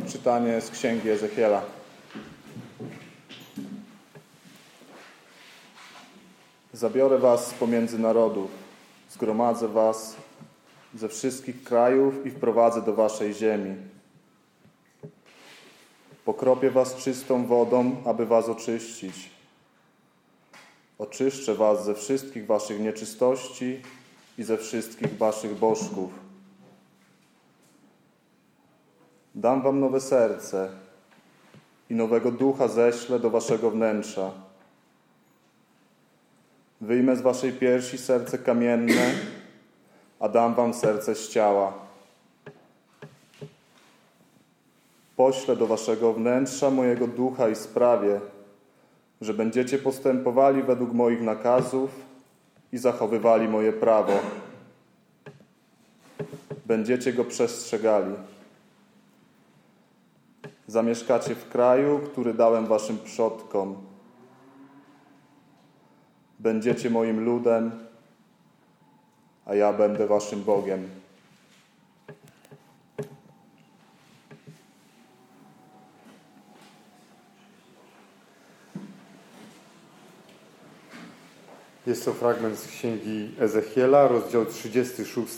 Czytanie z Księgi Ezechiela. Zabiorę was pomiędzy narodów, zgromadzę was ze wszystkich krajów i wprowadzę do waszej ziemi. Pokropię was czystą wodą, aby was oczyścić. Oczyszczę was ze wszystkich waszych nieczystości i ze wszystkich waszych bożków. Dam wam nowe serce i nowego ducha ześlę do waszego wnętrza. Wyjmę z waszej piersi serce kamienne, a dam wam serce z ciała. Poślę do waszego wnętrza mojego ducha i sprawię, że będziecie postępowali według moich nakazów i zachowywali moje prawo. Będziecie go przestrzegali. Zamieszkacie w kraju, który dałem waszym przodkom. Będziecie moim ludem, a ja będę waszym Bogiem. Jest to fragment z Księgi Ezechiela, rozdział 36,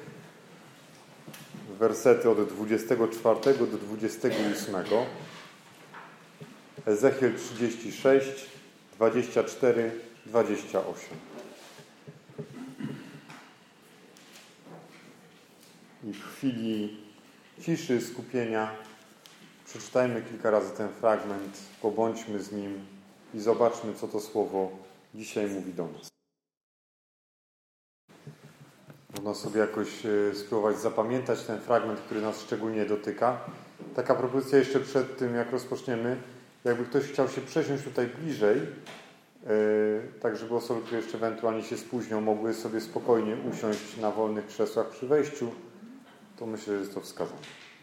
wersety od 24 do 28. Ezechiel 36, 24, 28. I w chwili ciszy, skupienia przeczytajmy kilka razy ten fragment, pobądźmy z nim i zobaczmy, co to słowo dzisiaj mówi do nas. Można sobie jakoś spróbować zapamiętać ten fragment, który nas szczególnie dotyka. Taka propozycja jeszcze przed tym, jak rozpoczniemy. Jakby ktoś chciał się przesiąść tutaj bliżej, tak żeby osoby, które jeszcze ewentualnie się spóźnią, mogły sobie spokojnie usiąść na wolnych krzesłach przy wejściu, to myślę, że jest to wskazane.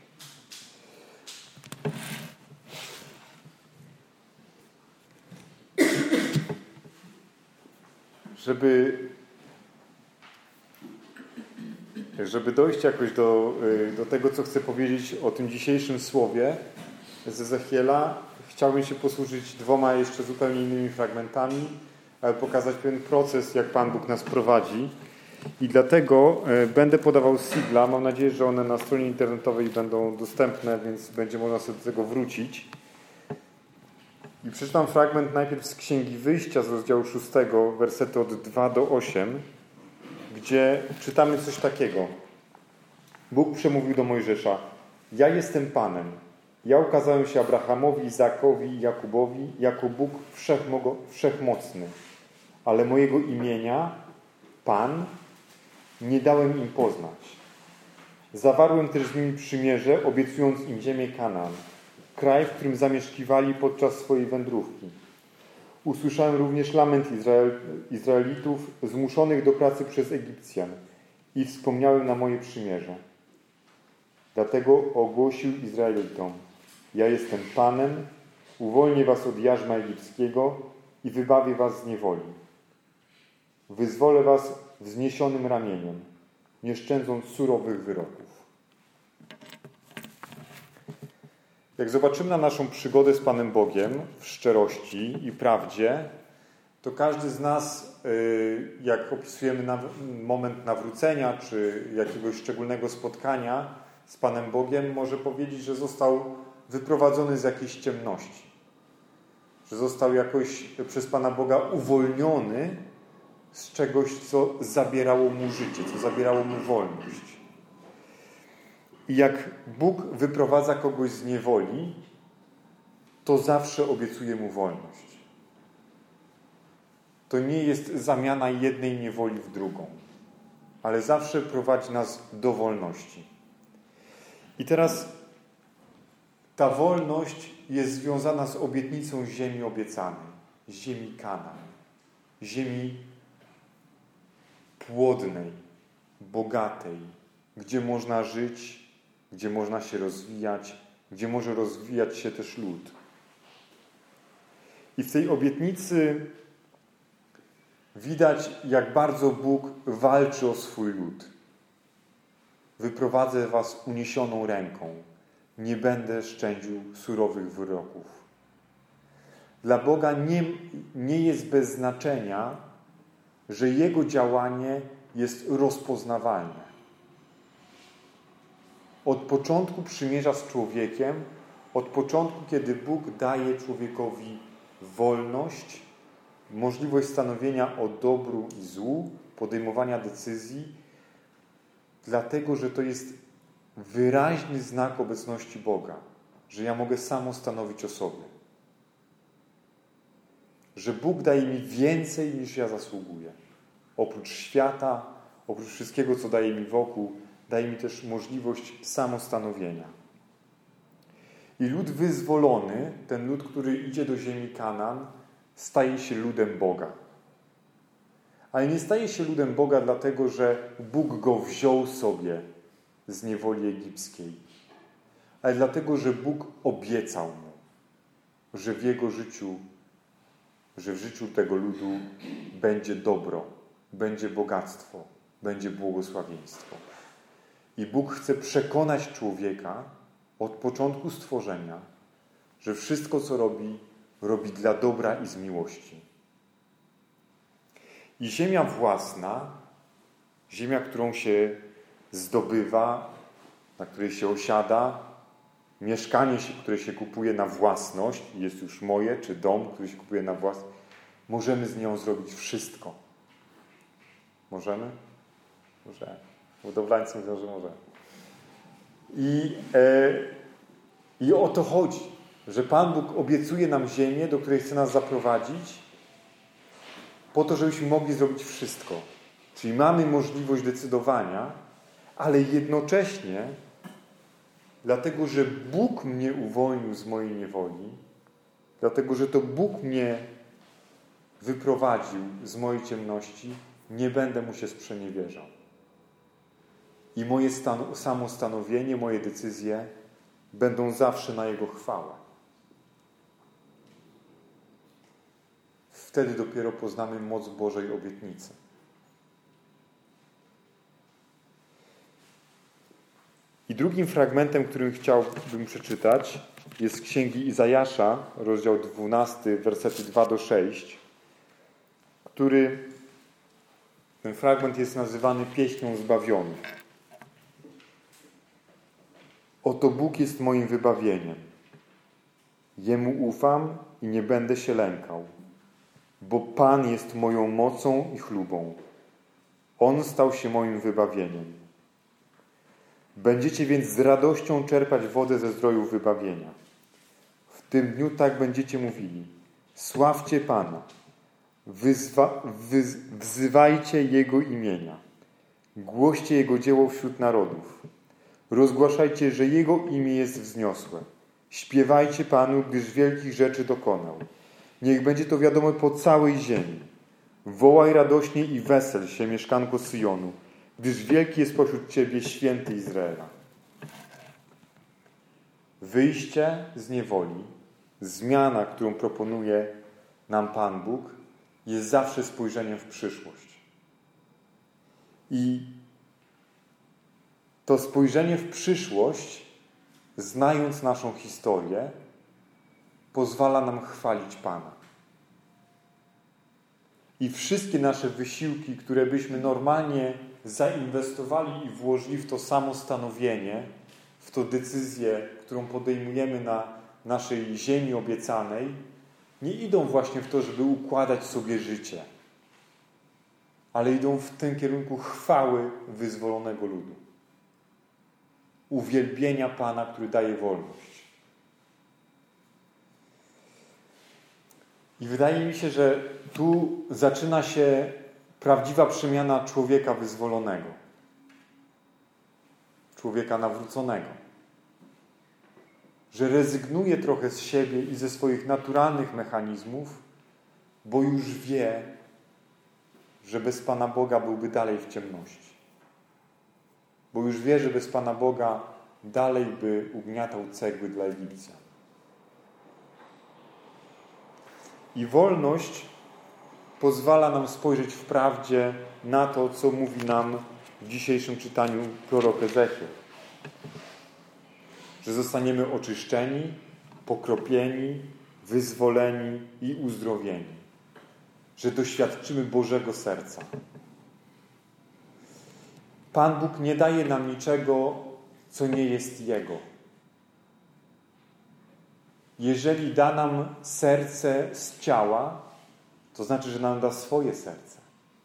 Żeby dojść jakoś do tego, co chcę powiedzieć o tym dzisiejszym słowie z Ezechiela, chciałbym się posłużyć dwoma jeszcze zupełnie innymi fragmentami, aby pokazać pewien proces, jak Pan Bóg nas prowadzi. I dlatego będę podawał sigla. Mam nadzieję, że one na stronie internetowej będą dostępne, więc będzie można sobie do tego wrócić. I przeczytam fragment najpierw z Księgi Wyjścia z rozdziału 6, wersety od 2 do 8, gdzie czytamy coś takiego. Bóg przemówił do Mojżesza: ja jestem Panem. Ja ukazałem się Abrahamowi, Izaakowi i Jakubowi jako Bóg wszechmocny. Ale mojego imienia, Pan, nie dałem im poznać. Zawarłem też z nimi przymierze, obiecując im ziemię Kanaan, kraj, w którym zamieszkiwali podczas swojej wędrówki. Usłyszałem również lament Izraelitów zmuszonych do pracy przez Egipcjan i wspomniałem na moje przymierze. Dlatego ogłosił Izraelitom: ja jestem Panem, uwolnię was od jarzma egipskiego i wybawię was z niewoli. Wyzwolę was wzniesionym ramieniem, nie szczędząc surowych wyroków. Jak zobaczymy na naszą przygodę z Panem Bogiem w szczerości i prawdzie, to każdy z nas, jak opisujemy moment nawrócenia czy jakiegoś szczególnego spotkania z Panem Bogiem, może powiedzieć, że został wyprowadzony z jakiejś ciemności. Że został jakoś przez Pana Boga uwolniony z czegoś, co zabierało mu życie, co zabierało mu wolność. I jak Bóg wyprowadza kogoś z niewoli, to zawsze obiecuje mu wolność. To nie jest zamiana jednej niewoli w drugą, ale zawsze prowadzi nas do wolności. I teraz ta wolność jest związana z obietnicą ziemi obiecanej, ziemi Kanaan, ziemi płodnej, bogatej, gdzie można żyć, gdzie można się rozwijać, gdzie może rozwijać się też lud. I w tej obietnicy widać, jak bardzo Bóg walczy o swój lud. Wyprowadzę was uniesioną ręką. nie będę szczędził surowych wyroków. Dla Boga nie jest bez znaczenia, że Jego działanie jest rozpoznawalne. Od początku przymierza z człowiekiem, od początku, kiedy Bóg daje człowiekowi wolność, możliwość stanowienia o dobru i złu, podejmowania decyzji, dlatego, że to jest wyraźny znak obecności Boga, że ja mogę samo stanowić o sobie. Że Bóg daje mi więcej, niż ja zasługuję. Oprócz świata, oprócz wszystkiego, co daje mi wokół, daje mi też możliwość samostanowienia. I lud wyzwolony, ten lud, który idzie do ziemi Kanaan, staje się ludem Boga. Ale nie staje się ludem Boga dlatego, że Bóg go wziął sobie z niewoli egipskiej, ale dlatego, że Bóg obiecał mu, że w jego życiu, że w życiu tego ludu będzie dobro, będzie bogactwo, będzie błogosławieństwo. I Bóg chce przekonać człowieka od początku stworzenia, że wszystko, co robi, robi dla dobra i z miłości. I ziemia własna, ziemia, którą się zdobywa, na której się osiada, mieszkanie, które się kupuje na własność, jest już moje, czy dom, który się kupuje na własność, możemy z nią zrobić wszystko. Możemy? Możemy. Budowlańcy mówią, że możemy. I o to chodzi, że Pan Bóg obiecuje nam ziemię, do której chce nas zaprowadzić, po to, żebyśmy mogli zrobić wszystko. Czyli mamy możliwość decydowania, ale jednocześnie, dlatego, że Bóg mnie uwolnił z mojej niewoli, dlatego, że to Bóg mnie wyprowadził z mojej ciemności, nie będę mu się sprzeniewierzał. I moje samostanowienie, moje decyzje będą zawsze na Jego chwałę. Wtedy dopiero poznamy moc Bożej obietnicy. I drugim fragmentem, który chciałbym przeczytać, jest z Księgi Izajasza, rozdział 12, wersety 2-6, ten fragment jest nazywany Pieśnią Zbawionych. Oto Bóg jest moim wybawieniem. Jemu ufam i nie będę się lękał, bo Pan jest moją mocą i chlubą. On stał się moim wybawieniem. Będziecie więc z radością czerpać wodę ze zdrojów wybawienia. W tym dniu tak będziecie mówili: sławcie Pana, wzywajcie Jego imienia, głoście Jego dzieło wśród narodów. Rozgłaszajcie, że Jego imię jest wzniosłe. Śpiewajcie Panu, gdyż wielkich rzeczy dokonał. Niech będzie to wiadome po całej ziemi. Wołaj radośnie i wesel się, mieszkanko Syjonu, gdyż wielki jest pośród Ciebie święty Izraela. Wyjście z niewoli, zmiana, którą proponuje nam Pan Bóg, jest zawsze spojrzeniem w przyszłość. I to spojrzenie w przyszłość, znając naszą historię, pozwala nam chwalić Pana. I wszystkie nasze wysiłki, które byśmy normalnie zainwestowali i włożyli w to samostanowienie, w to decyzję, którą podejmujemy na naszej ziemi obiecanej, nie idą właśnie w to, żeby układać sobie życie, ale idą w tym kierunku chwały wyzwolonego ludu. Uwielbienia Pana, który daje wolność. I wydaje mi się, że tu zaczyna się prawdziwa przemiana człowieka wyzwolonego. Człowieka nawróconego. Że rezygnuje trochę z siebie i ze swoich naturalnych mechanizmów, bo już wie, że bez Pana Boga byłby dalej w ciemności. Bo już wie, że bez Pana Boga dalej by ugniatał cegły dla Egipcjan. I wolność pozwala nam spojrzeć w prawdzie na to, co mówi nam w dzisiejszym czytaniu prorok Ezechiel. że zostaniemy oczyszczeni, pokropieni, wyzwoleni i uzdrowieni. Że doświadczymy Bożego serca. Pan Bóg nie daje nam niczego, co nie jest Jego. Jeżeli da nam serce z ciała, to znaczy, że nam da swoje serce.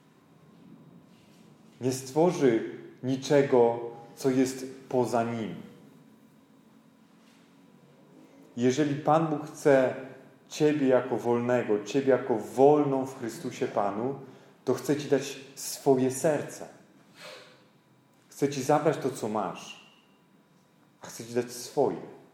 Nie stworzy niczego, co jest poza Nim. Jeżeli Pan Bóg chce Ciebie jako wolnego, Ciebie jako wolną w Chrystusie Panu, to chce Ci dać swoje serce. Chce Ci zabrać to, co masz, a chce Ci dać swoje.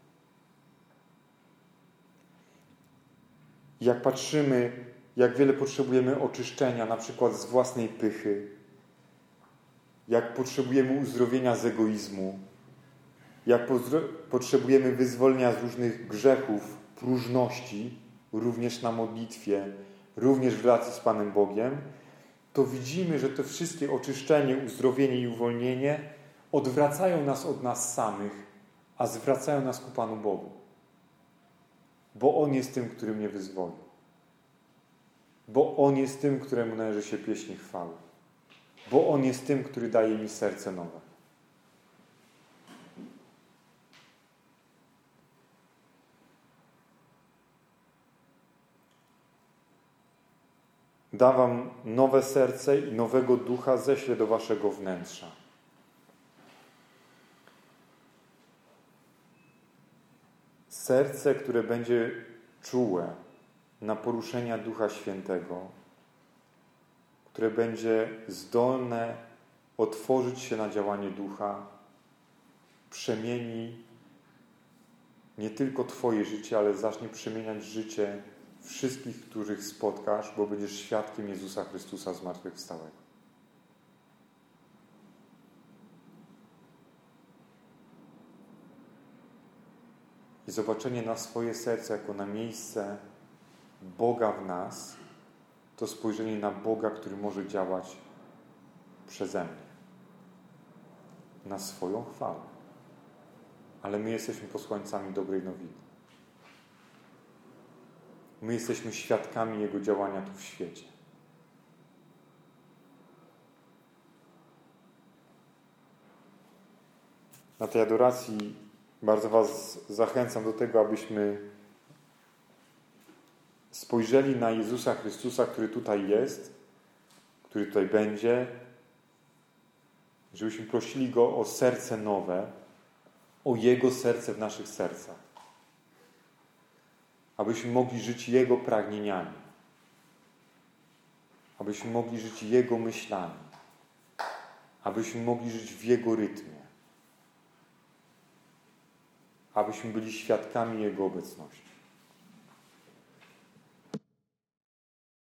Jak patrzymy, jak wiele potrzebujemy oczyszczenia, na przykład z własnej pychy, jak potrzebujemy uzdrowienia z egoizmu, jak potrzebujemy wyzwolenia z różnych grzechów, próżności, również na modlitwie, również w relacji z Panem Bogiem, to widzimy, że to wszystkie oczyszczenie, uzdrowienie i uwolnienie odwracają nas od nas samych, a zwracają nas ku Panu Bogu. Bo On jest tym, który mnie wyzwolił. Bo On jest tym, któremu należy się pieśni chwały. Bo On jest tym, który daje mi serce nowe. Da wam nowe serce i nowego ducha ześlę do waszego wnętrza. Serce, które będzie czułe na poruszenia Ducha Świętego, które będzie zdolne otworzyć się na działanie Ducha, przemieni nie tylko Twoje życie, ale zacznie przemieniać życie wszystkich, których spotkasz, bo będziesz świadkiem Jezusa Chrystusa zmartwychwstałego. I zobaczenie na swoje serce jako na miejsce Boga w nas, to spojrzenie na Boga, który może działać przeze mnie. Na swoją chwałę. Ale my jesteśmy posłańcami dobrej nowiny. My jesteśmy świadkami Jego działania tu w świecie. Na tej adoracji bardzo was zachęcam do tego, abyśmy spojrzeli na Jezusa Chrystusa, który tutaj jest, który tutaj będzie, żebyśmy prosili Go o serce nowe, o Jego serce w naszych sercach. Abyśmy mogli żyć Jego pragnieniami. Abyśmy mogli żyć Jego myślami. Abyśmy mogli żyć w Jego rytmie. Abyśmy byli świadkami Jego obecności.